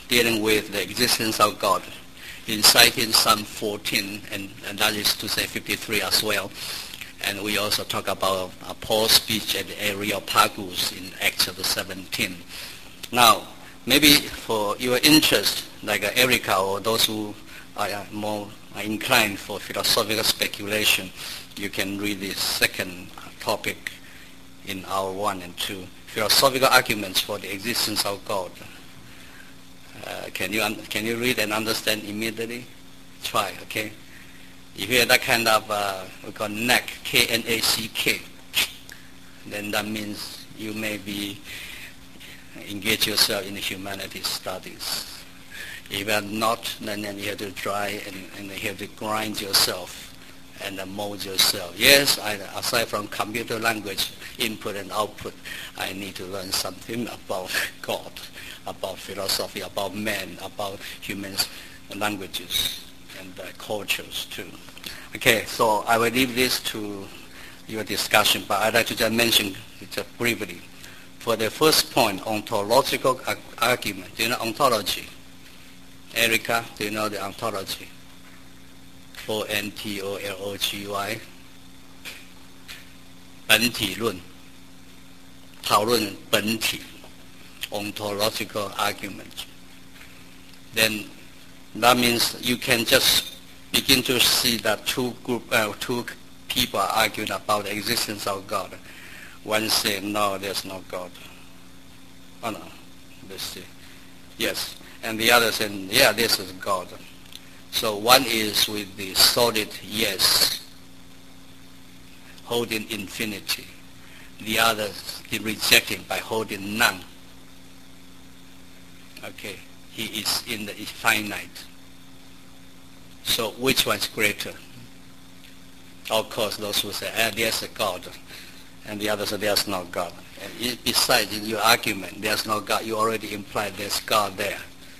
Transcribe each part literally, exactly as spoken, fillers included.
dealing with the existence of God, in citing Psalm fourteen, and, and that is to say fifty-three as well. And we also talk about uh, Paul's speech at the Areopagus in Acts chapter seventeen. Now, maybe for your interest, like uh, Erica or those who are uh, more uh, inclined for philosophical speculation, you can read the second topic in hour one and two, philosophical arguments for the existence of God. Uh, can you un- can you read and understand immediately? Try, okay? If you have that kind of, uh, we call N A C, K N A C K, then that means you may be engage yourself in the humanities studies. If you are not, then, then you have to try and, and you have to grind yourself and uh, mold yourself. Yes, I, aside from computer language input and output, I need to learn something about God, about philosophy, about man, about human languages and uh, cultures too. Okay, so I will leave this to your discussion, but I'd like to just mention it just briefly. For the first point, ontological argument. Do you know ontology? Erica, do you know the ontology? O N T O L O G Y 本体论，讨论本体 ontological argument. Then that means you can just begin to see that two group, uh, two people are arguing about the existence of God. One say, no, there's no God. Oh no, let's see. Yes. And the other say, yeah, this is God. So one is with the solid yes, holding infinity. The other is rejecting by holding none. Okay, he is in the finite. So which one is greater? Of course, those who say, ah, there's a God. And the other say, there's no God. And besides, in your argument, there's no God, you already implied there's God there.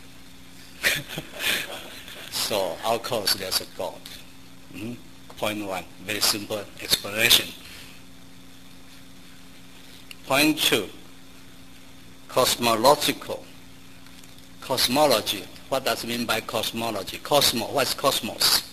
So, of course, there's a God. Mm-hmm. Point one, very simple explanation. Point two, cosmological. Cosmology. What does it mean by cosmology? Cosmos. What's cosmos?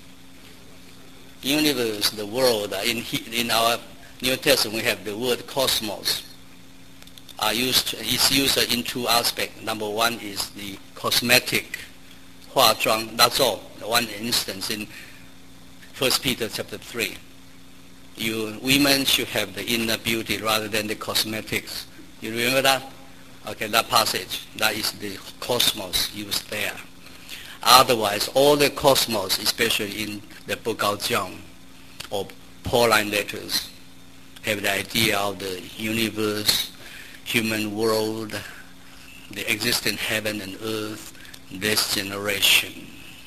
Universe, the world. In in our New Testament, we have the word cosmos. Are used. It's used in two aspects. Number one is the cosmetic, 化妆. That's all. One instance in First Peter chapter three. You women should have the inner beauty rather than the cosmetics. You remember that? Okay, that passage, that is the cosmos used there. Otherwise, all the cosmos, especially in the book of John or Pauline letters, have the idea of the universe, human world, the existing heaven and earth, this generation.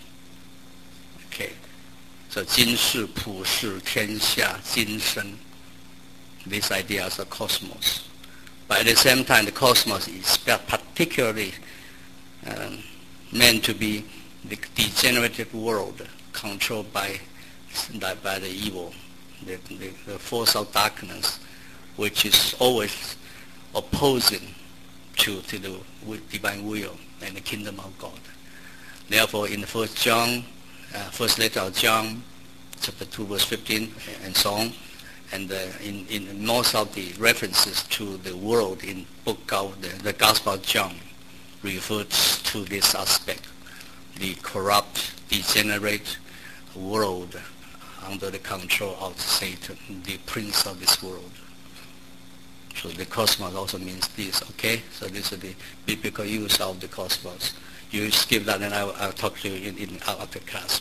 Okay, so 今世普世天下今生, these ideas are cosmos. But at the same time, the cosmos is particularly um, meant to be the degenerative world controlled by, by the evil, the, the, the force of darkness, which is always opposing to, to the divine will and the kingdom of God. Therefore, in the First John, uh, first letter of John, chapter two, verse fifteen, and so on, and uh, in, in most of the references to the world in book of the, the Gospel of John refers to this aspect, the corrupt, degenerate world under the control of Satan, the prince of this world. So the cosmos also means this, okay? So this is the biblical use of the cosmos. You skip that and I'll, I'll talk to you in, in after class.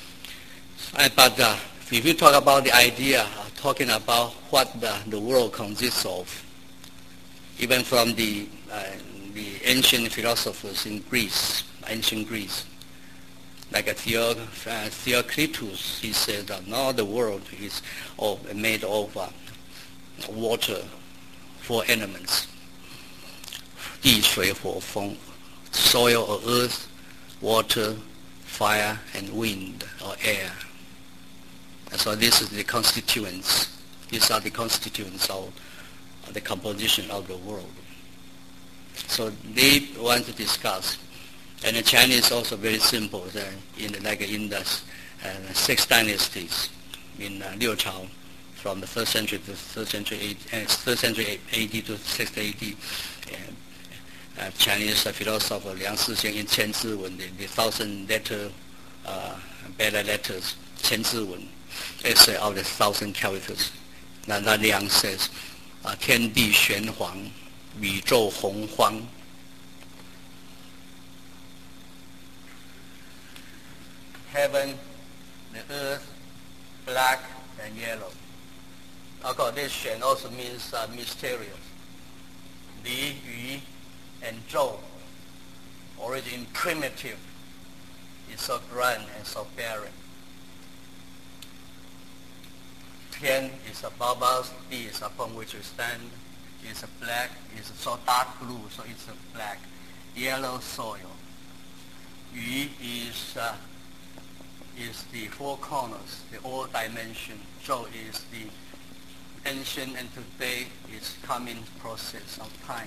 Uh, but uh, if you talk about the idea, uh, talking about what the, the world consists of, even from the, uh, the ancient philosophers in Greece, ancient Greece, like a Theo, uh, Theocritus, he said that no, the world is of, made of uh, water, four elements, 地水火风, soil or earth, water, fire, and wind or air. And so this is the constituents. These are the constituents of the composition of the world. So they want to discuss And the Chinese also very simple, uh, in the, like in the uh, six dynasties in uh, Liu Chao, from the first century to third century, uh, third century A D to sixth A D. Uh, uh, Chinese uh, philosopher Liang Sixian in Qian Zhi Wen, the, the thousand letter, uh, better letters, Qian Zhi Wen, essay of the thousand characters. Now that Liang says, uh, 天地玄黄, 宇宙洪荒. Heaven, the earth, black and yellow. Of course, this Xuan also means uh, mysterious. Li, Yu, and Zhou, origin primitive, is so grand and so barren. Tian is above us, Di is upon which we stand, is a black, is so dark blue, so it's a black, yellow soil. Yu is uh, is the four corners, the all dimension. Zhou is the ancient and today is coming process of time.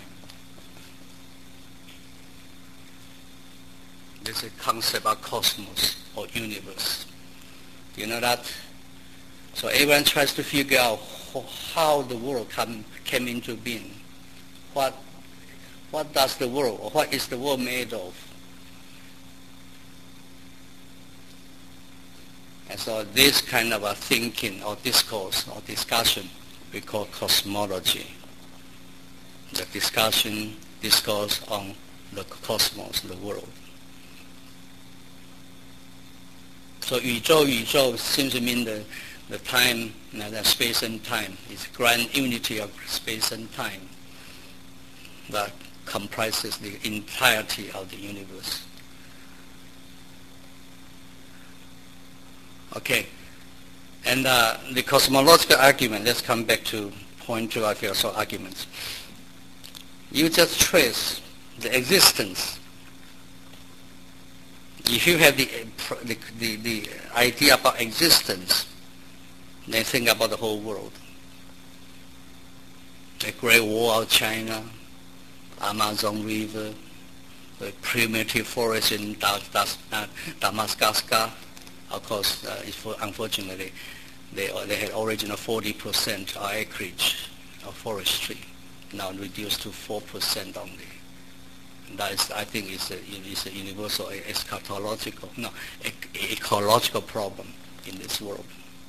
There's a concept of cosmos or universe. Do you know that? So everyone tries to figure out how the world come, came into being. What, what does the world, or what is the world made of? And so this kind of a thinking or discourse or discussion we call cosmology. The discussion, discourse on the cosmos, the world. So 宇宙, 宇宙 seems to mean the, the time, you know, the space and time. It's grand unity of space and time that comprises the entirety of the universe. Okay, and uh, the cosmological argument, let's come back to point two of your arguments. You just trace the existence. If you have the, the, the, the idea about existence, then think about the whole world. The Great Wall of China, Amazon River, the primitive forest in Damascus. Of course, uh, for, unfortunately, they, they had original forty percent acreage of forestry, now reduced to four percent only. And that is, I think, is a, is a universal eschatological, no, e- ecological problem in this world.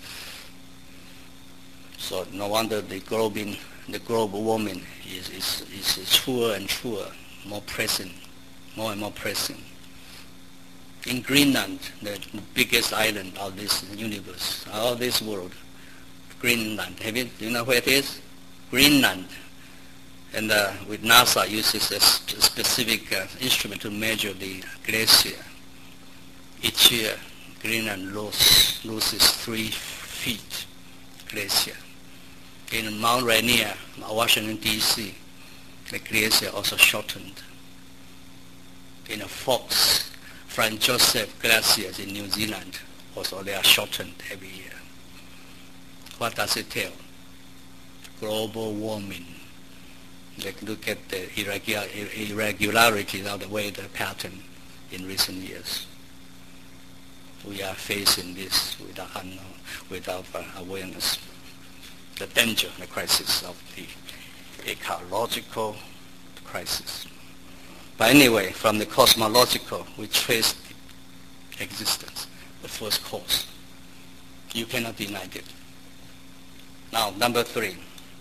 So no wonder the global, the global warming is, is, is truer and truer, more pressing, more and more pressing. In Greenland, the biggest island of this universe, of this world, Greenland. Have you, do you know where it is? Greenland. And uh, with NASA uses a sp- specific uh, instrument to measure the glacier. Each year, Greenland loses, loses three feet glacier. In Mount Rainier, Washington, D C, the glacier also shortened. In a Fox, Franz Joseph glaciers in New Zealand, also they are shortened every year. What does it tell? Global warming. They look at the irregular, irregularities of the weather pattern in recent years. We are facing this without unknown, without uh, awareness. The danger, the crisis of the ecological crisis. But anyway, from the cosmological, we trace the existence, the first cause. You cannot deny it. Now, number three.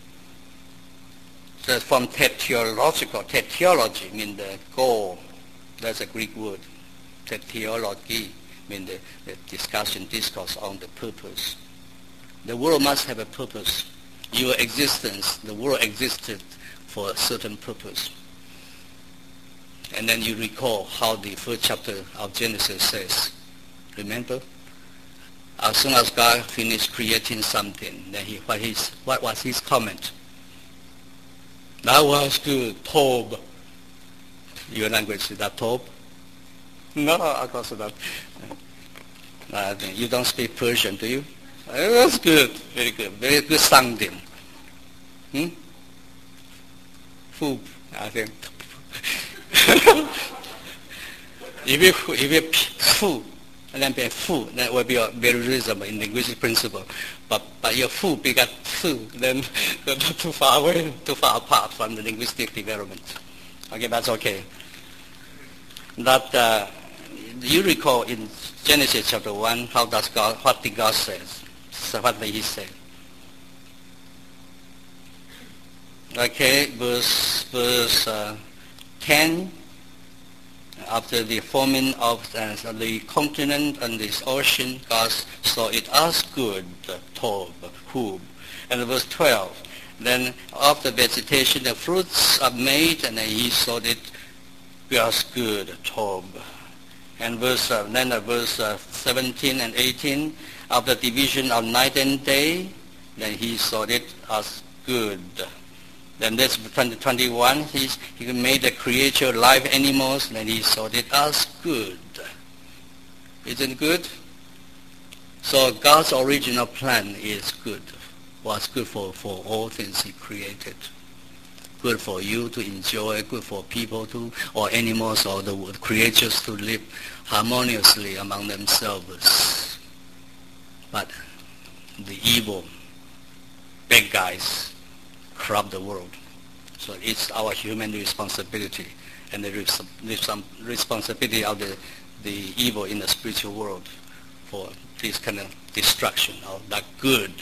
So from teleological, teleology means the goal. That's a Greek word. Teleology means the, the discussion, discourse on the purpose. The world must have a purpose. Your existence, the world existed for a certain purpose. And then you recall how the first chapter of Genesis says, remember? As soon as God finished creating something, then he, what, his, what was his comment? That was good, Tob. Your language is that Tob? No, of course not. Uh, you don't speak Persian, do you? Uh, that's good, very good, very good sounding. Hmm? Fub, I think. If you if you fu, and then be fu, that will be a very reasonable in linguistic principle. But but your fu begot fu, then too far away, too far apart from the linguistic development. Okay, that's okay. That uh, you recall in Genesis chapter one, how does God? What did God say? So what did He say? Okay, verse verse uh, ten. After the forming of uh, the continent and this ocean, God saw it as good, tov, hub. And verse twelve, then after vegetation, the fruits are made, and then He saw it as good, tov. And verse uh, then uh, verse uh, seventeen and eighteen, after division of night and day, then He saw it as good. Then that's twenty, twenty-one, he, he made the creature, live animals, and He saw it as good. Isn't it good? So God's original plan is good. Was good for, for all things He created. Good for you to enjoy, good for people to, or animals or the creatures to live harmoniously among themselves. But the evil, bad guys, corrupt the world. So it's our human responsibility and the res- res- responsibility of the, the evil in the spiritual world for this kind of destruction of that good.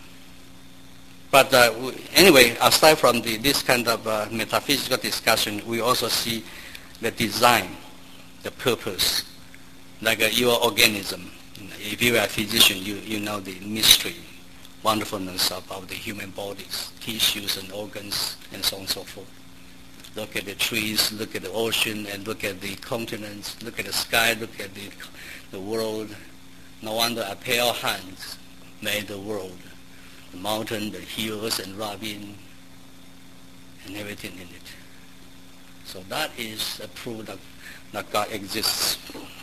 But uh, we, anyway, aside from the, this kind of uh, metaphysical discussion, we also see the design, the purpose, like uh, your organism. If you are a physician, you, you know the mystery, wonderfulness of, of the human bodies, tissues and organs, and so on and so forth. Look at the trees, look at the ocean, and look at the continents, look at the sky, look at the, the world. No wonder a pair of hands made the world. The mountain, the hills, and ravine, and everything in it. So that is a proof that, that God exists.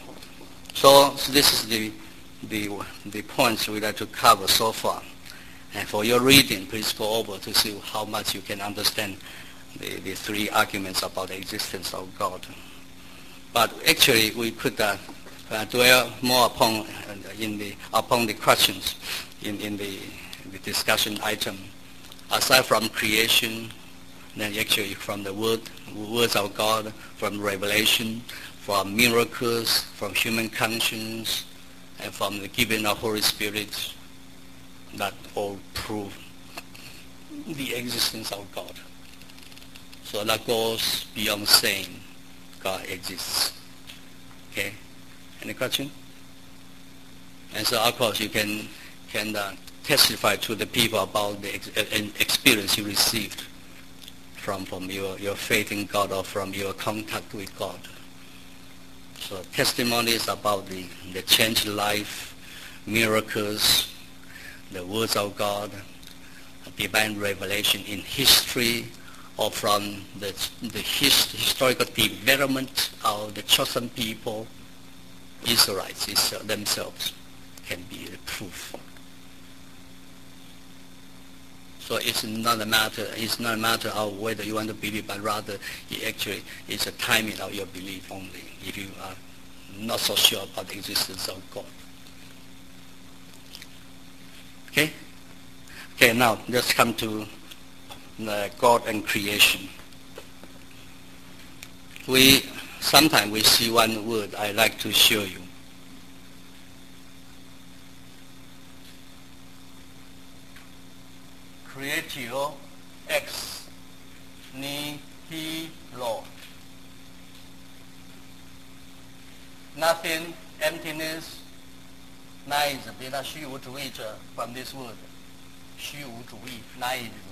So, so this is the, the, the points we'd like to cover so far. And for your reading, please go over to see how much you can understand the, the three arguments about the existence of God. But actually, we could uh, uh, dwell more upon uh, in the upon the questions in, in the, the discussion item. Aside from creation, then actually from the word, words of God, from revelation, from miracles, from human conscience, and from the giving of Holy Spirit, that all prove the existence of God. So that goes beyond saying God exists. Okay? Any question? And so of course you can can uh, testify to the people about the ex- uh, experience you received from from your, your faith in God or from your contact with God. So testimonies about the, the changed life, miracles, the words of God, divine revelation in history, or from the, the his, historical development of the chosen people, Israelites themselves, can be the proof. So it's not a matter. It's not a matter of whether you want to believe, but rather it actually is a timing of your belief only. If you are not so sure about the existence of God. Okay. Okay. Now let's come to uh, God and creation. We sometimes we see one word I like to show you. Creatio ex nihilo. Nothing, emptiness, nihilism. 别的虚无主义者 from this word. 虚无主义 nihilism.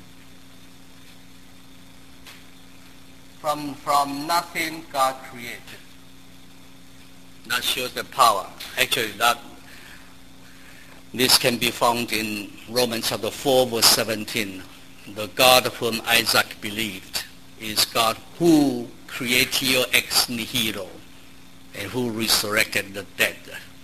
From from nothing God created. That shows the power. Actually, that this can be found in Romans chapter four, verse seventeen. The God whom Isaac believed is God who creatio ex nihilo, and who resurrected the dead.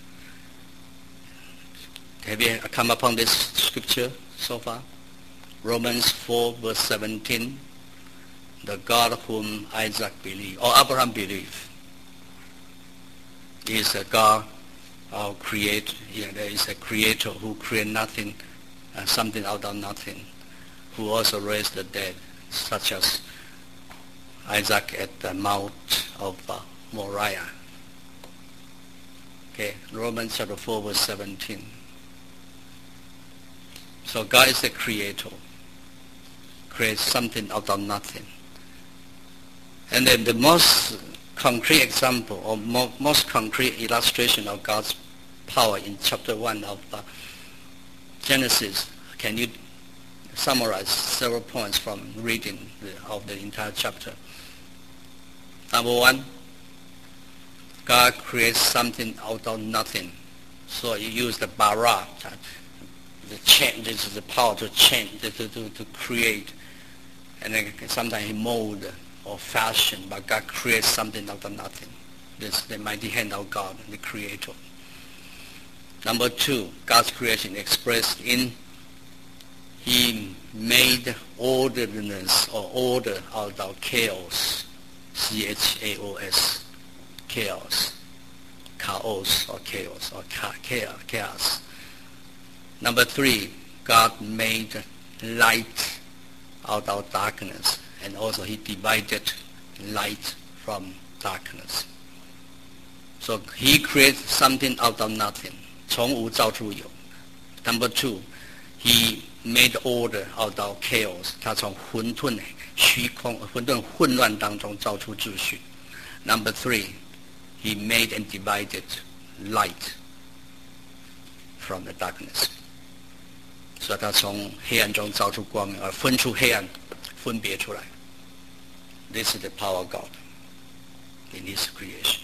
Have you come upon this scripture so far? Romans four, verse seventeen. The God whom Isaac believed, or Abraham believed. is a God who create. Yeah, there is a creator who create nothing, uh, something out of nothing, who also raised the dead, such as Isaac at the Mount of uh, Moriah. Okay, Romans chapter four, verse seventeen. So God is a creator, creates something out of nothing. And then the most concrete example or mo- most concrete illustration of God's power in chapter one of uh, Genesis. Can you summarize several points from reading the, of the entire chapter? Number one, God creates something out of nothing. So you use the bara, the change. This is the power to change, to, to, to create. And then sometimes he mold or fashion, but God creates something out of nothing. This is the mighty hand of God, the creator. Number two, God's creation expressed in he made orderliness or order out of chaos. C H A O S. Chaos. Chaos or chaos or chaos. Number three, God made light out of darkness, and also he divided light from darkness. So he created something out of nothing. 从无造出有. Number two, he made order out of chaos. 他从混沌虚空、混沌混乱当中造出秩序. Number three, he made and divided light from the darkness. 所以他从黑暗中造出光明，而分出黑暗，分别出来。This is the power of God in His creation.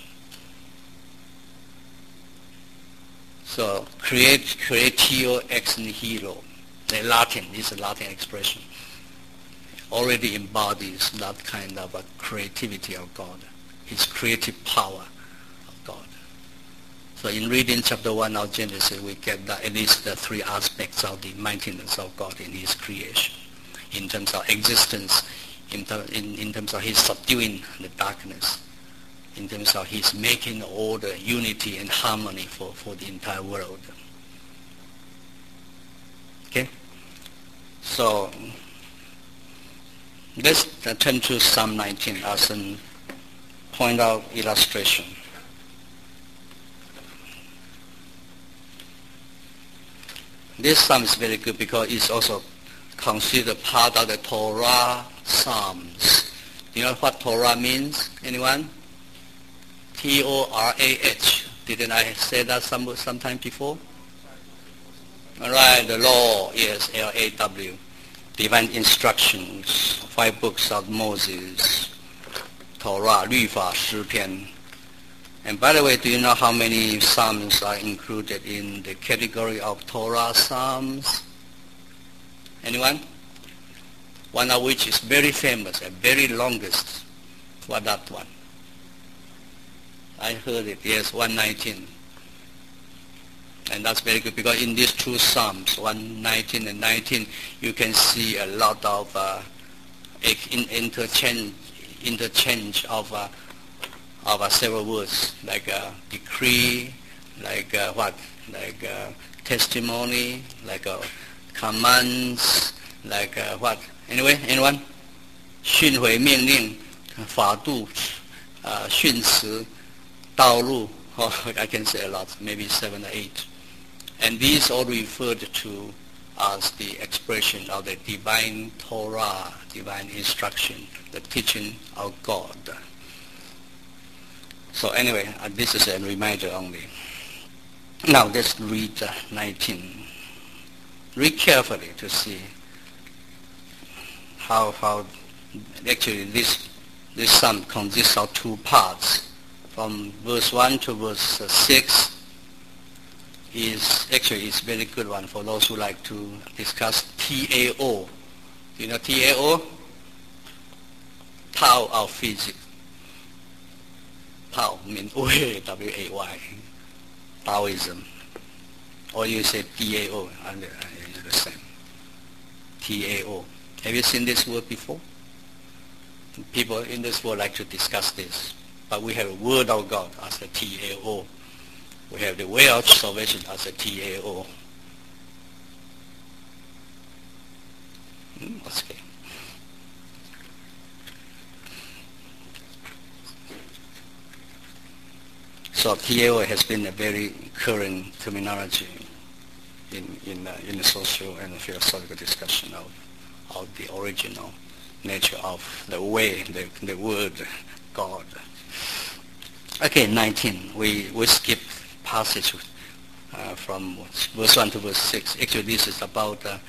So, create, creatio ex nihilo, the Latin, this is a Latin expression, already embodies that kind of a creativity of God, His creative power of God. So in reading chapter one of Genesis, we get that at least the three aspects of the mightiness of God in His creation, in terms of existence, in, ter- in, in terms of His subduing the darkness, in terms of His making order, unity and harmony for, for the entire world. Okay? So, let's turn to Psalm nineteen as a point out illustration. This psalm is very good because it's also considered part of the Torah Psalms. Do you know what Torah means? Anyone? T O R A H. Didn't I say that some sometime before? All right, the law, yes, L A W. Divine instructions, five books of Moses, Torah, 律法, 诗篇. And by the way, do you know how many psalms are included in the category of Torah Psalms? Anyone? One of which is very famous and very longest. What that one? I heard it, yes, one nineteen. And that's very good because in these two Psalms, one nineteen and nineteen, you can see a lot of uh, interchange, interchange of uh, of uh, several words like uh, decree, like uh, what, like uh, testimony, like uh, commands, like uh, what? Anyway, anyone? 训诲命令, 法度, uh, 训词, 道路. Oh, I can say a lot, maybe seven or eight. And these all referred to as the expression of the divine Torah, divine instruction, the teaching of God. So anyway, uh, this is a reminder only. Now let's read uh, nineteen. Read carefully to see how how actually this this psalm consists of two parts. From verse one to verse uh, six is actually is very good one for those who like to discuss T A O. Do you know T A O? Tao of physics. Tao means O A W A Y. Taoism. Or you say T A O, and it's the same. T A O. Have you seen this word before? People in this world like to discuss this. But we have the Word of God as the T A O. We have the way of salvation as a T A O. Hmm, okay. So T A O has been a very current terminology in in, uh, in the social and philosophical discussion of, of the original nature of the way, the, the word God. Okay, nineteen. We we skip passage uh, from verse one to verse six. Actually, this is about uh,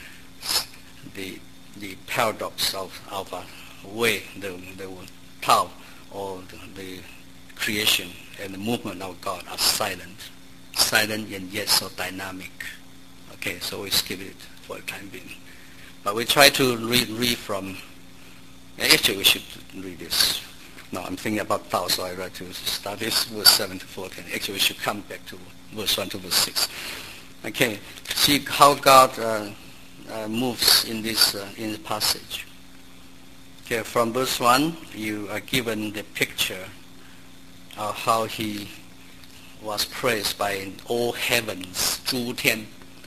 the the paradox of of a way, the the Tao, or the, the creation and the movement of God are silent, silent and yet so dynamic. Okay, so we skip it for the time being. But we try to read, read from, actually we should read this. No, I'm thinking about Tao, so I try to start this verse seven to fourteen. Actually we should come back to verse one to verse six. Okay, see how God uh, uh, moves in this, uh, in the passage. Okay, from verse one, you are given the picture of how he was praised by all heavens, 诸天.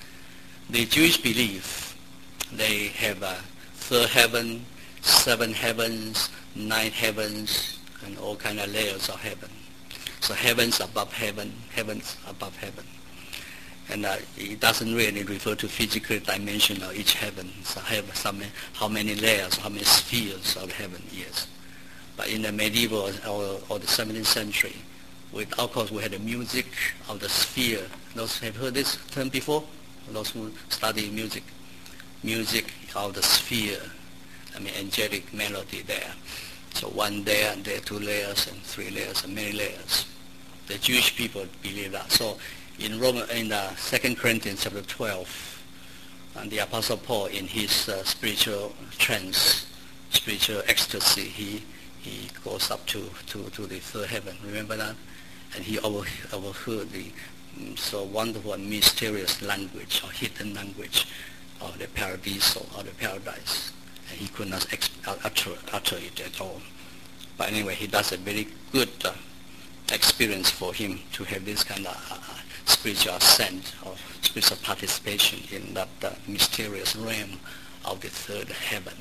The Jewish belief, they have a third heaven, seven heavens, nine heavens, and all kind of layers of heaven. So heavens above heaven, heavens above heaven. And uh, it doesn't really refer to physical dimension of each heaven. So have some, how many layers, how many spheres of heaven, yes. But in the medieval or, or the seventeenth century, with, of course, we had the music of the sphere. Those have heard this term before? Those who study music. Music of the sphere. I mean, angelic melody there. So one layer, there are two layers, and three layers, and many layers. The Jewish people believe that. So in Roman, in uh, Second Corinthians chapter twelve, and the Apostle Paul, in his uh, spiritual trance, spiritual ecstasy, he he goes up to, to, to the third heaven. Remember that? And he over, overheard the um, so wonderful and mysterious language, or hidden language, of the paradiso, or the paradise. And he could not ex- utter, utter it at all. But anyway, he does a very good uh, experience for him to have this kind of uh, spiritual ascent, or spiritual participation in that uh, mysterious realm of the third heaven.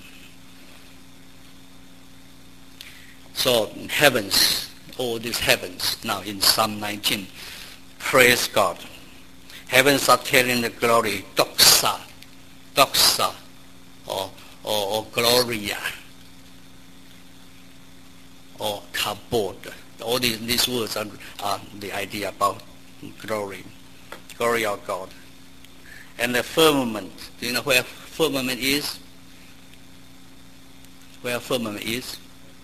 So heavens, all these heavens, now in Psalm nineteen, praise God. Heavens are telling the glory, doxa, doxa, or, or, or gloria, or kabod. All these, these words are, are the idea about glory, glory of God. And the firmament, do you know where firmament is? Where firmament is?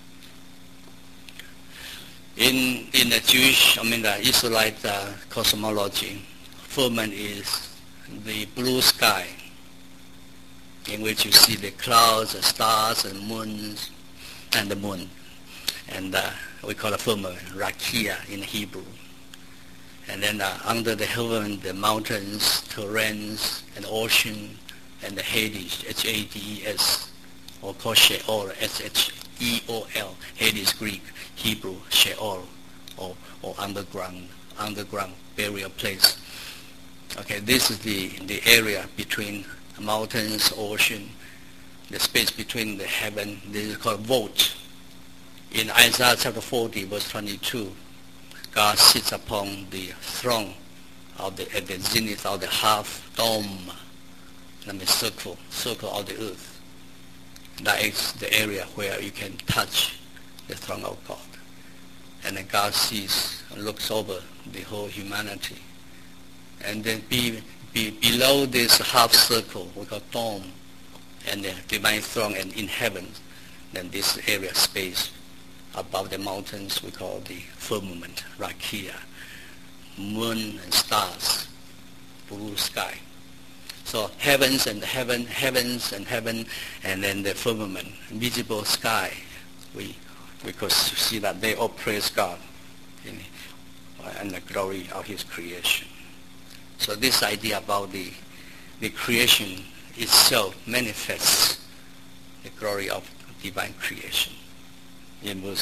In in the Jewish, I mean the Israelite uh, cosmology, firmament is the blue sky in which you see the clouds, the stars, and moons, and the moon. And uh, we call it firmament, rakia in Hebrew. And then uh, under the heaven, the mountains, terrains, and ocean, and the Hades, H A D E S, or called Sheol, S H E O L, Hades Greek, Hebrew, Sheol, or, or underground, underground burial place. Okay, this is the, the area between mountains, ocean, the space between the heaven. This is called vault. In Isaiah chapter forty, verse twenty-two, God sits upon the throne of the, at the zenith of the half dome, I mean circle, circle of the earth. That is the area where you can touch the throne of God. And then God sees, looks over the whole humanity. And then be, be below this half circle, we call dome, and the divine throne, and in heaven, then this area space above the mountains we call the firmament, rakia, moon and stars, blue sky. So heavens and heaven, heavens and heaven, and then the firmament, visible sky. We we could see that they all praise God in, and the glory of His creation. So this idea about the the creation itself manifests the glory of divine creation in verse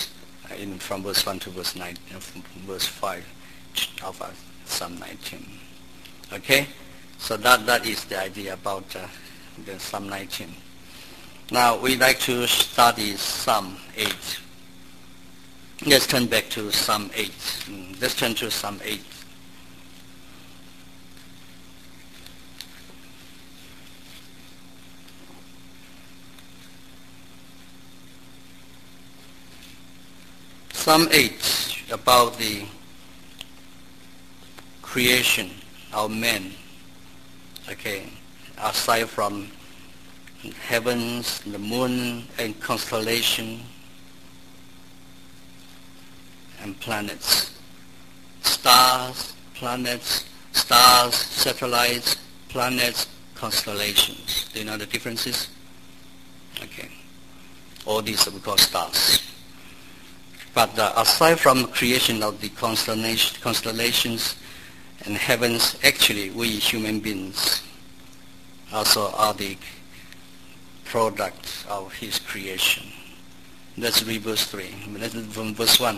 in from verse one to verse nine, uh, from verse five of uh, Psalm nineteen. Okay, so that that is the idea about uh, the Psalm nineteen. Now we like to study Psalm eight. Let's turn back to Psalm eight. Mm, let's turn to Psalm eight. Psalm eight, about the creation of man. Okay, aside from heavens, the moon, and constellation, and planets, stars, planets, stars, satellites, planets, constellations. Do you know the differences? Okay, all these are we call stars. But uh, aside from creation of the constellation, constellations and heavens, actually we human beings also are the product of his creation. Let's read verse three. Let's read from verse one.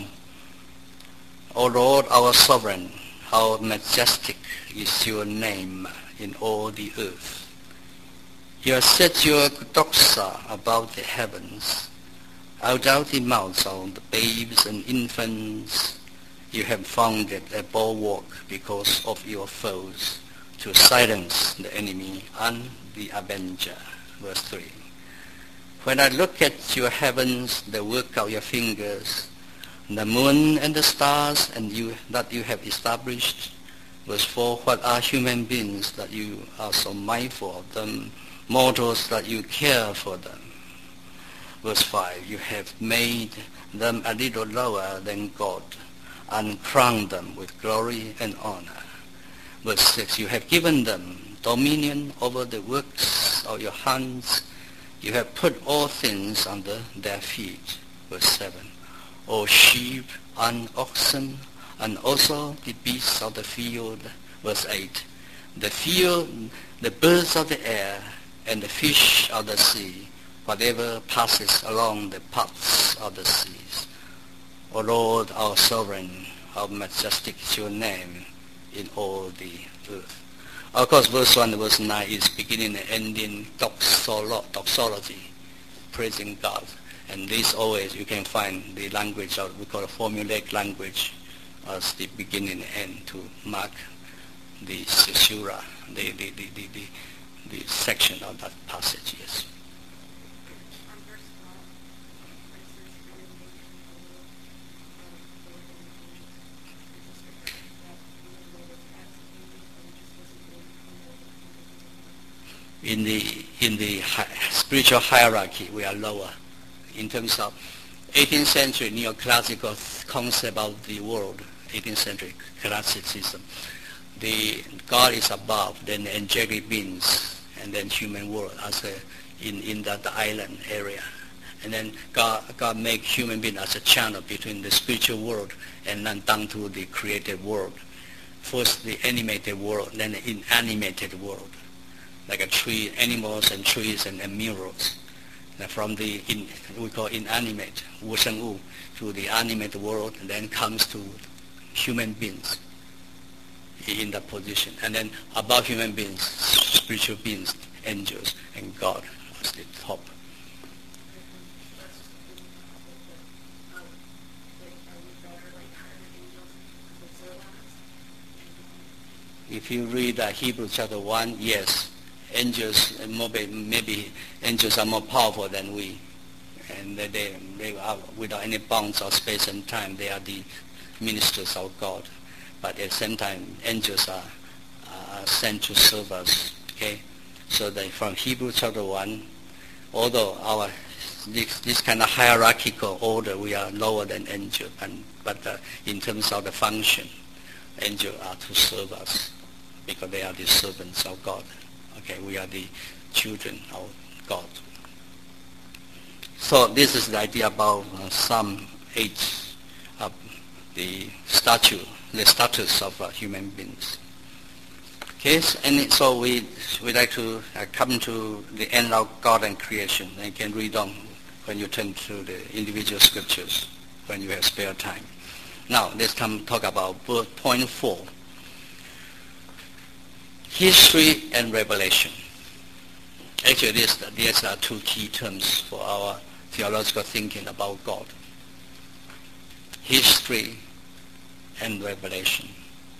O Lord, our sovereign, how majestic is your name in all the earth. You have set your doxa above the heavens. Out of the mouths of the babes and infants, you have founded a bulwark because of your foes, to silence the enemy and the avenger. Verse three. When I look at your heavens, the work of your fingers, the moon and the stars, and you that you have established. Verse four. What are human beings that you are so mindful of them, mortals that you care for them? Verse five, you have made them a little lower than God and crowned them with glory and honor. Verse six, you have given them dominion over the works of your hands. You have put all things under their feet. Verse seven, O sheep and oxen, and also the beasts of the field. Verse eight, the field, the birds of the air, and the fish of the sea, whatever passes along the paths of the seas. O Lord, our sovereign, how majestic is your name in all the earth. Of course, verse one and verse nine is beginning and ending doxolo- doxology, praising God. And this always, you can find the language of, we call it formulaic language, as the beginning and end to mark the caesura, the, the, the, the, the, the section of that passage, yes. In the in the hi- spiritual hierarchy, we are lower. In terms of eighteenth century neoclassical concept of the world, eighteenth century classicism, the God is above, then the angelic beings, and then human world as a, in in that island area, and then God God make human being as a channel between the spiritual world and then down to the created world. First the animated world, then the inanimated world, like a tree, animals and trees and, and minerals. And from the in, we call inanimate, wu sheng wu, to the animate world, and then comes to human beings in that position. And then above human beings, spiritual beings, angels, and God as the top. If you read uh, Hebrews chapter one, yes, angels, maybe, maybe angels are more powerful than we. And they, they, they are without any bounds of space and time. They are the ministers of God. But at the same time, angels are, are sent to serve us. Okay? So that from Hebrews chapter one, although our this, this kind of hierarchical order, we are lower than angels, and, but uh, in terms of the function, angels are to serve us because they are the servants of God. Okay, we are the children of God. So this is the idea about uh, Psalm eight, uh, the statue, the status of uh, human beings. Okay, so, and so we we like to uh, come to the end of God and creation. And you can read on when you turn to the individual scriptures. when you have spare time. Now, let's come talk about point four. History and revelation. Actually, these, these are two key terms for our theological thinking about God. History and revelation.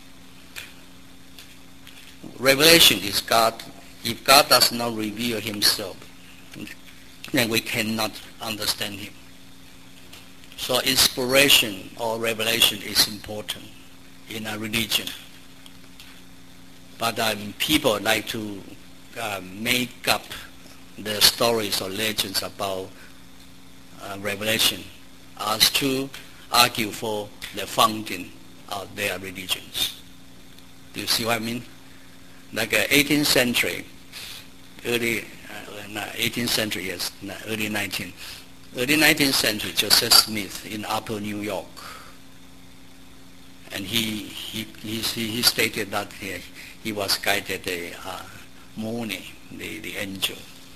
Revelation is God. If God does not reveal himself, then we cannot understand him. So inspiration or revelation is important in a religion. But um, people like to uh, make up the stories or legends about uh, revelation as to argue for the founding of their religions. Do you see what I mean? Like uh, eighteenth century, early uh, eighteenth century, yes, early nineteenth. Early nineteenth century, Joseph Smith in Upper New York, and he he he, he stated that he, he was guided the uh, morning, the, the angel.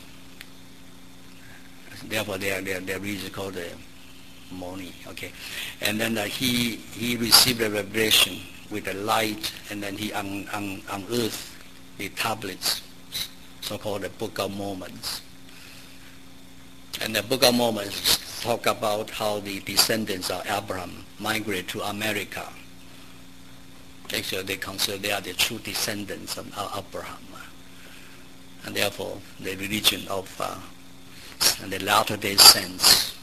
Therefore, their their their religion is called the morning. Okay, and then uh, he he received a revelation with a light, and then he un, un, unearthed the tablets, so-called the Book of Mormons. And the Book of Mormon talk about how the descendants of Abraham migrated to America. Actually, they consider they are the true descendants of Abraham. And therefore, the religion of uh, the Latter-day Saints,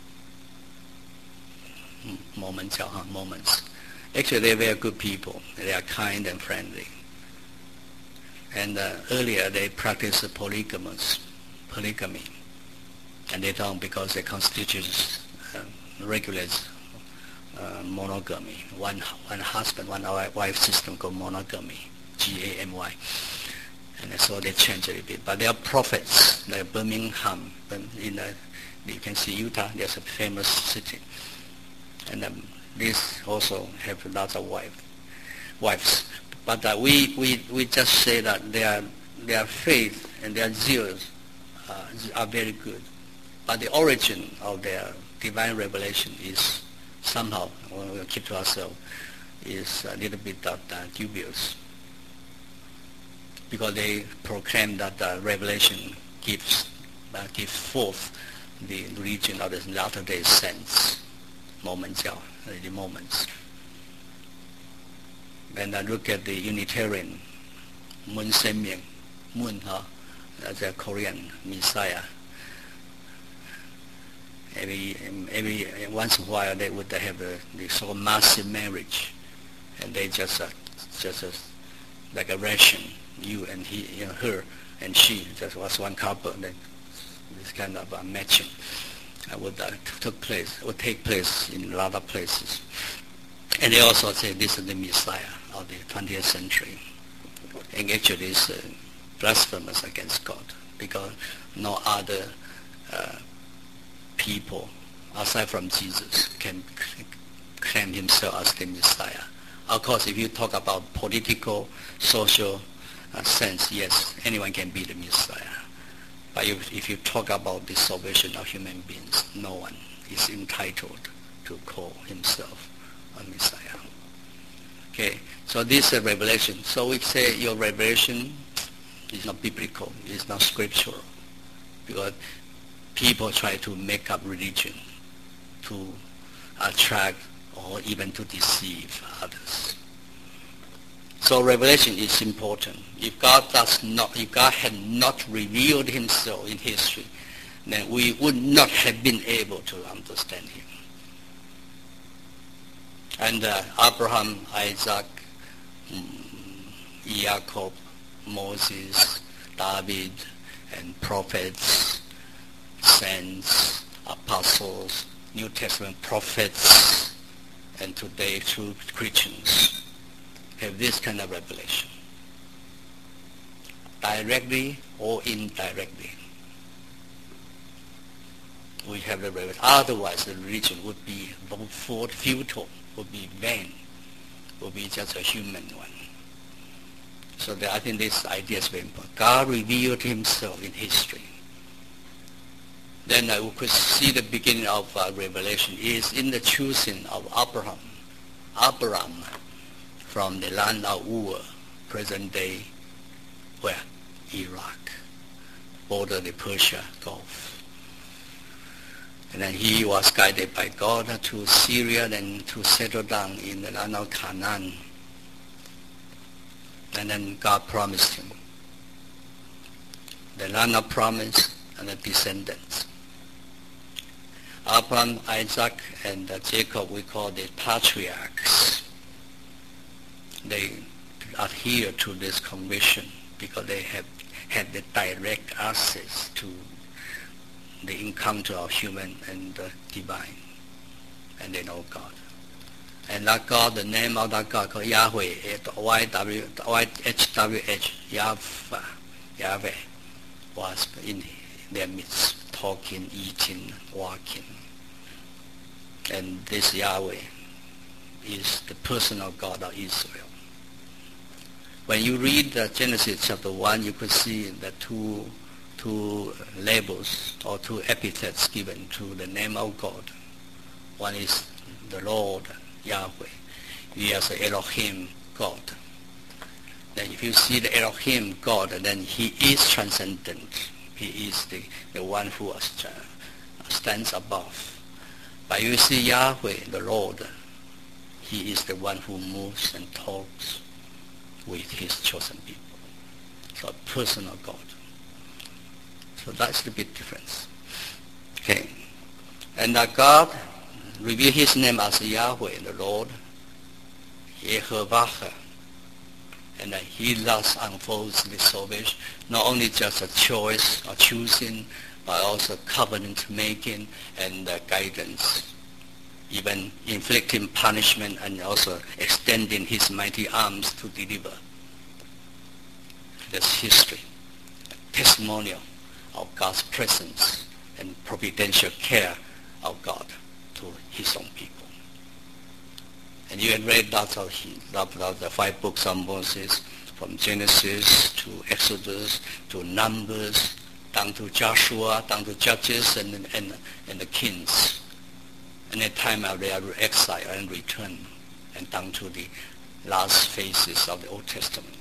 Mormons, huh? Mormons. Actually, they're very good people. They are kind and friendly. And uh, earlier, they practiced polygamous, polygamy. And they don't, because the Constitution uh, regulates uh, monogamy. One one husband, one wife system called monogamy, G A M Y. And so they changed it a bit. But they are prophets, like Birmingham, in the, you can see Utah, there's a famous city. And um, these also have lots of wife, wives. But uh, we, we, we just say that their, their faith and their zeals uh, are very good. But the origin of their divine revelation is somehow, when we keep to ourselves, is a little bit uh, dubious. Because they proclaim that uh, revelation gives, uh, gives forth the religion of the Latter-day Saints, Mormons, uh, the Mormons. When I look at the Unitarian, Moon Se-myung, Moon, huh, that's a Korean Messiah. Every, every once in a while they would have a, the sort of massive marriage, and they just uh, just uh, like a ration, you and he, you know, her and she, just was one couple. And then this kind of uh, matching uh, would uh, took place, would take place in a lot of places. And they also say this is the Messiah of the twentieth century, and actually it's uh, blasphemous against God, because no other uh, people aside from Jesus can claim himself as the Messiah. Of course, if you talk about political, social uh, sense, yes, anyone can be the Messiah. But if, if you talk about the salvation of human beings, no one is entitled to call himself a Messiah. Okay, so this is a revelation. So we say your revelation is not biblical, it's not scriptural, because people try to make up religion to attract or even to deceive others. So revelation is important. If God does not, if God had not revealed himself in history, then we would not have been able to understand him. And uh, Abraham, Isaac, Jacob, Moses, David, and prophets, saints, apostles, New Testament prophets, and today true Christians have this kind of revelation, directly or indirectly. We have the revelation. Otherwise, the religion would be futile, would be vain, would be just a human one. So that I think this idea is very important. God revealed himself in history. then uh, we could see the beginning of uh, Revelation is in the choosing of Abraham, Abraham from the land of Ur, present day, where? Iraq, border the Persia Gulf. And then he was guided by God to Syria, then to settle down in the land of Canaan. And then God promised him the land of promise and the descendants. Abraham, Isaac, and uh, Jacob, we call the patriarchs. They adhere to this conviction because they have had the direct access to the encounter of human and uh, divine, and they know God. And that God, the name of that God called Yahweh, Y W Y H W H, Yahweh, Yahweh, was in their midst, talking, eating, walking. And this Yahweh is the personal God of Israel. When you read uh, Genesis chapter one, you could see the two two labels or two epithets given to the name of God. One is the Lord, Yahweh. He is Elohim, God. Then if you see the Elohim, God, then he is transcendent. He is the, the one who uh, stands above. But you see Yahweh, the Lord, he is the one who moves and talks with his chosen people. So a personal God. So that's the big difference. Okay. And that God revealed his name as Yahweh, the Lord, Yehovah. And that he thus unfolds the salvation, not only just a choice or choosing, but also covenant making and uh, guidance, even inflicting punishment and also extending his mighty arms to deliver. That's history, testimonial of God's presence and providential care of God to his own people. And you had read lots of, lots of the five books of Moses, from Genesis to Exodus to Numbers, down to Joshua, down to Judges and, and, and the Kings. And at the time of their exile and return, and down to the last phases of the Old Testament.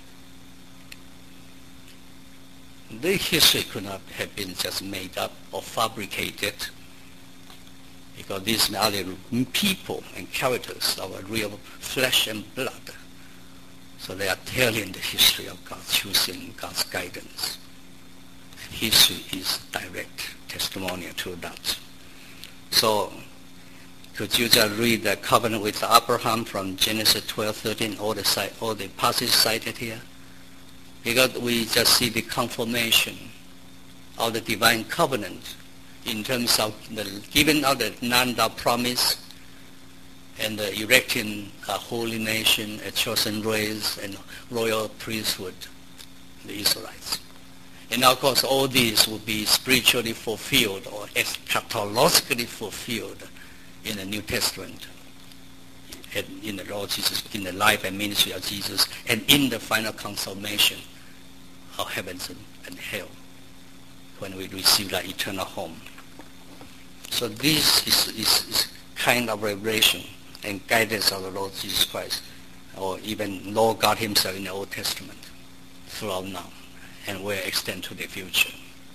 The history could not have been just made up or fabricated, because these are the people and characters of real flesh and blood. So they are telling the history of God's choosing, God's guidance. And history is direct testimony to that. So could you just read the covenant with Abraham from Genesis twelve, thirteen, all the, all the passages cited here? Because we just see the confirmation of the divine covenant in terms of the giving of the land of promise and the erecting a holy nation, a chosen race, and royal priesthood, the Israelites. And of course all these will be spiritually fulfilled or eschatologically fulfilled in the New Testament, and in the Lord Jesus, in the life and ministry of Jesus, and in the final consummation of heavens and, and hell, when we receive that eternal home. So this is, is, is kind of revelation and guidance of the Lord Jesus Christ, or even Lord God himself in the Old Testament, throughout now, and will extend to the future.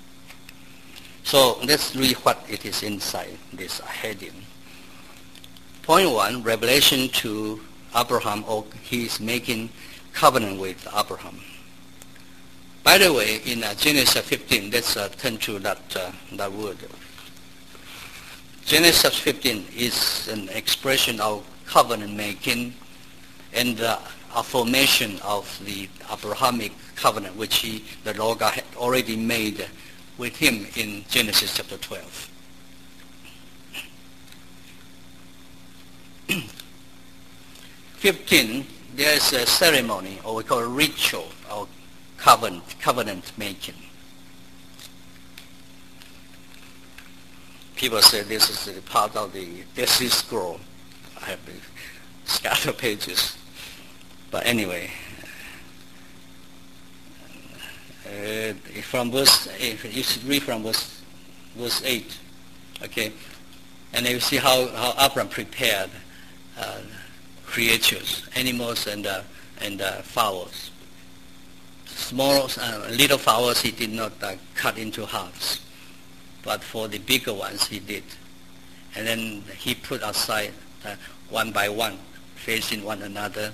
So let's read what it is inside this heading. Point one, revelation to Abraham, or he is making covenant with Abraham. By the way, in uh, Genesis fifteen, let's uh, turn to that, uh, that word. Genesis fifteen is an expression of covenant making and the affirmation of the Abrahamic covenant, which he, the Lord God had already made with him in Genesis chapter twelve. fifteen, there is a ceremony, or we call a ritual, or covenant, covenant making. People say this is the part of the Dead Sea Scroll. I have the scattered pages. But anyway, uh, from verse, if you should read from verse, verse eight. Okay, and you see how, how Abraham prepared uh, creatures, animals and uh, and uh, fowls. Small, uh, little fowls he did not uh, cut into halves, but for the bigger ones he did. And then he put aside uh, one by one, facing one another.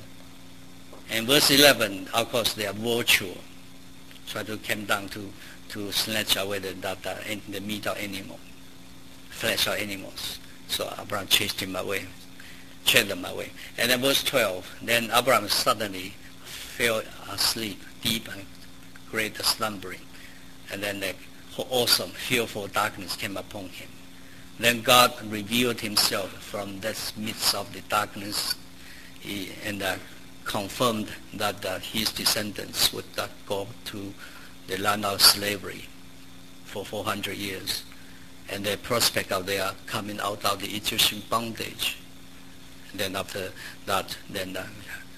And verse eleven, of course, they are vulture, try to come down to, to snatch away the, that, uh, the meat of animal, flesh of animals. So Abraham chased him away, chased them away. And then verse twelve, then Abraham suddenly fell asleep, deep and great slumbering. And then the awesome, fearful darkness came upon him. Then God revealed himself from this midst of the darkness he, and uh, confirmed that uh, his descendants would uh, go to the land of slavery for four hundred years. And the prospect of their coming out of the Egyptian bondage. And then after that, then uh,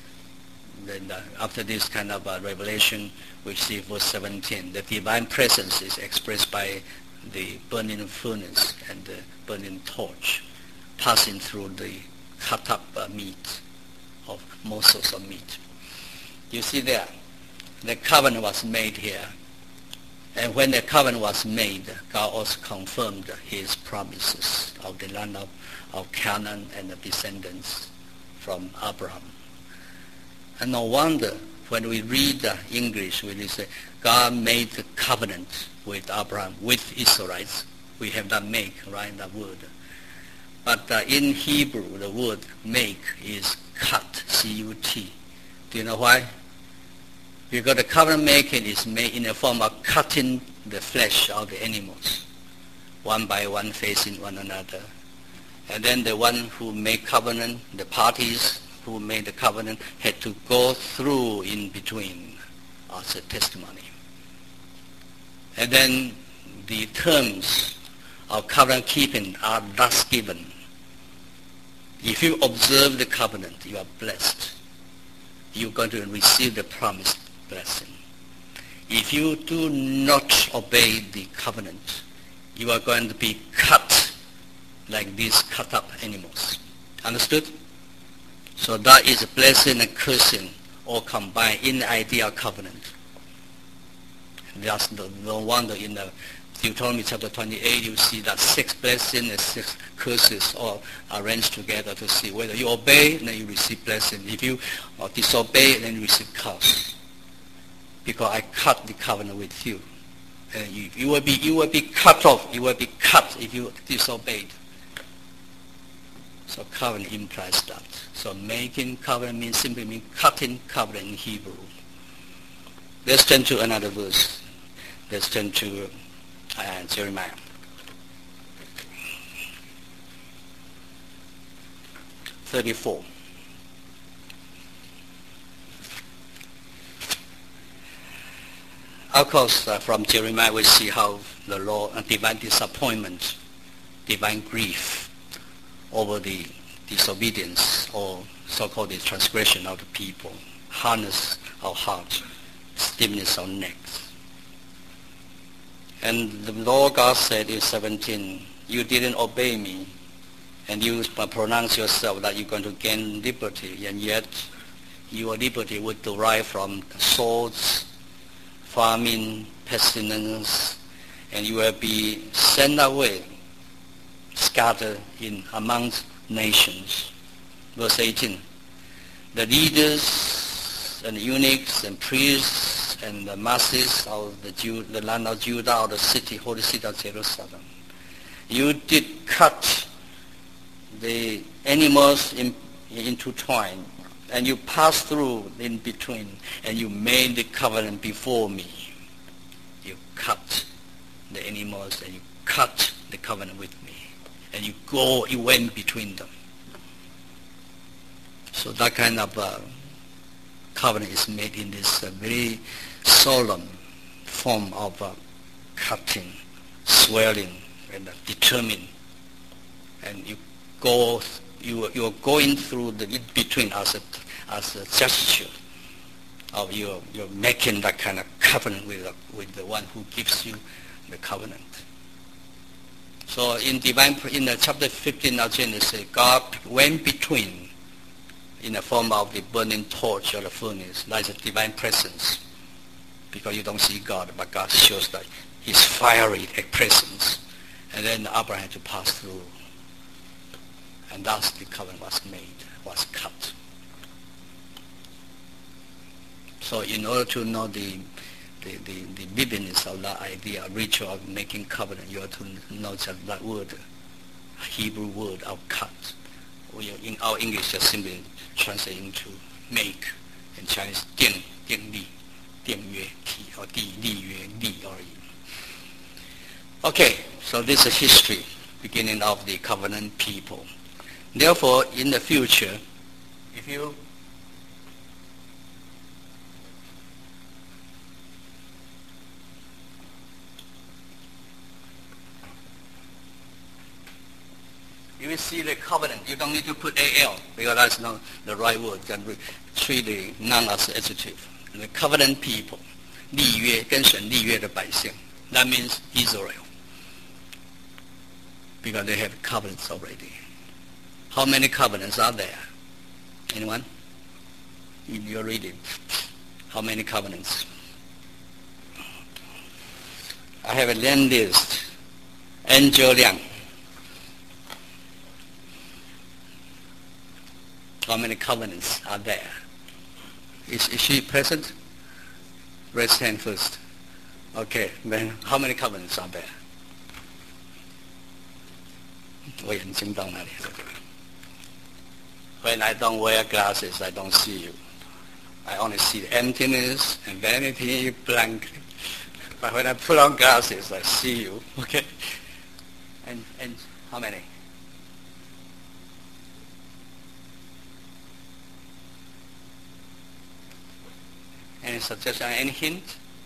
Then uh, after this kind of uh, revelation, we see verse seventeen. The divine presence is expressed by the burning furnace and the burning torch passing through the cut up uh, meat, of morsels of meat. You see there, the covenant was made here. And when the covenant was made, God also confirmed his promises of the land of, of Canaan and the descendants from Abraham. And no wonder when we read the English, we say, God made the covenant with Abraham, with Israelites. We have that make, right, that word. But uh, in Hebrew, the word make is cut, C U T. Do you know why? Because the covenant making is made in the form of cutting the flesh of the animals, one by one facing one another. And then the one who made covenant, the parties who made the covenant, had to go through in between as a testimony. And then the terms of covenant keeping are thus given. If you observe the covenant, you are blessed. You're going to receive the promised blessing. If you do not obey the covenant, you are going to be cut like these cut up animals. Understood? So that is a blessing and cursing all combined in the idea of covenant. That's no, no wonder in the Deuteronomy chapter twenty-eight you see that six blessings and six curses all arranged together to see whether you obey, then you receive blessing. If you uh, disobey, then you receive curse. Because I cut the covenant with you. And you, you will be you will be cut off, you will be cut if you disobeyed. So covenant implies that. So making covenant means simply means cutting covenant in Hebrew. Let's turn to another verse. Let's turn to uh, Jeremiah. thirty-four. Of course, uh, from Jeremiah we see how the Lord, uh, divine disappointment, divine grief over the disobedience or so-called the transgression of the people, hardness of heart, stiffness of necks. And the Lord God said in seventeen, you didn't obey me, and you pronounce yourself that you're going to gain liberty, and yet your liberty would derive from swords, famine, pestilence, and you will be sent away, scattered in amongst nations. Verse eighteen, the leaders and eunuchs and priests and the masses of the, Jew, the land of Judah, or the city, holy city of Jerusalem, you did cut the animals in, into twine, and you passed through in between, and you made the covenant before me. You cut the animals, and you cut the covenant with me. And you go, you went between them. So that kind of uh, covenant is made in this uh, very solemn form of uh, cutting, swearing, and uh, determined. And you go, you you are going through the in between as a as a gesture of your you're making that kind of covenant with the, with the one who gives you the covenant. So in divine, in the chapter fifteen of Genesis, God went between in the form of the burning torch or the furnace. That is a divine presence. Because you don't see God, but God shows that His fiery presence. And then Abraham had to pass through. And thus the covenant was made, was cut. So in order to know the the, the, the vividness of that idea, ritual of making covenant, you have to know that, that word, Hebrew word of cut. We, in our English just simply translate into make. In Chinese, 定, 定立, 定约, or 地, 立约, 立而已. Okay, so this is history, beginning of the covenant people. Therefore, in the future, if you You will see the covenant. You don't need to put A L because that's not the right word. You can treat the noun as adjective. The covenant people, 立约跟神立约的百姓, that means Israel. Because they have covenants already. How many covenants are there? Anyone? You read it. How many covenants? I have a land list. Angel Liang. How many covenants are there? Is, is she present? Raise hand first. Okay, then how many covenants are there? 我眼睛到哪里？ When I don't wear glasses, I don't see you. I only see emptiness and vanity, blank. But when I put on glasses, I see you. Okay? And and how many? Any suggestion? Any hint?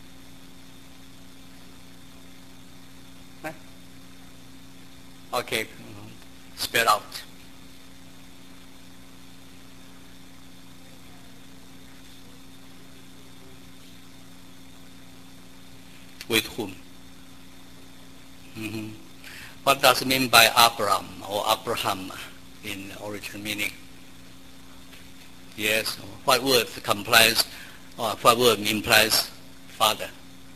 Huh? Okay, spell out. With whom? Mm-hmm. What does it mean by Abraham or Abraham in original meaning? Yes. What word complies? Or what word implies father?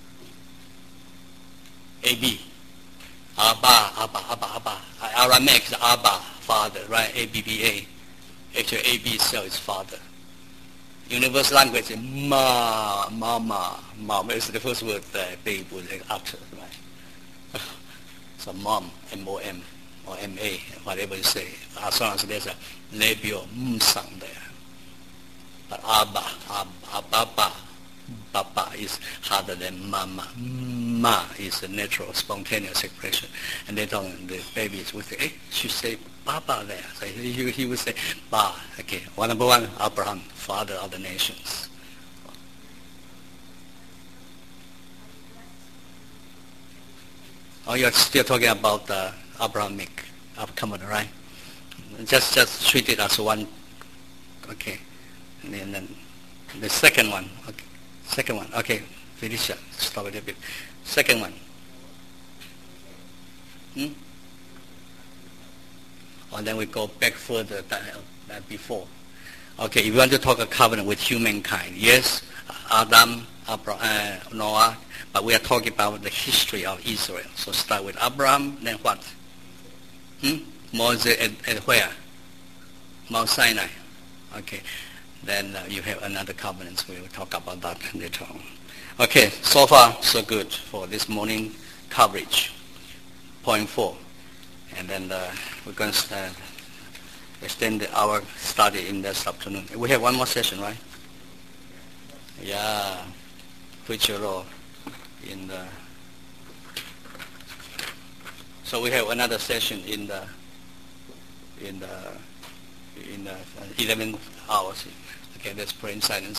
A B. Abba, Abba, Abba, Abba. Aramaic is Abba, father, right? A B B A. Actually, A B itself is father. Universal language is ma, mama. Mom is the first word that babe would utter, right? So mom, M O M, or M A, whatever you say, as long as there's a labial m sound there. But Abba, Abba, Baba, Baba is harder than Mama. Ma is a natural, spontaneous expression. And they don't, the babies would say, hey, she say Baba there. So he, he would say, Ba. Okay, one number one, Abraham, father of the nations. Oh, you're still talking about uh, Abrahamic covenant, right? Just, just treat it as one, okay. And then, then the second one, okay. Second one, okay, Felicia, stop it a bit. Second one. Hmm? And then we go back further than, than before. Okay, if you want to talk a covenant with humankind, yes, Adam, Abraham, uh, Noah, but we are talking about the history of Israel. So start with Abraham, then what? Hmm? Moses and, and where? Mount Sinai. Okay. Then uh, you have another covenant. We will talk about that later on. Okay, so far so good for this morning coverage. Point four. And then uh, we're going to uh, extend our study in this afternoon. We have one more session, right? Yeah, preacher law in the. So we have another session in the in the in the eleven hours. Okay, let's pray in silence.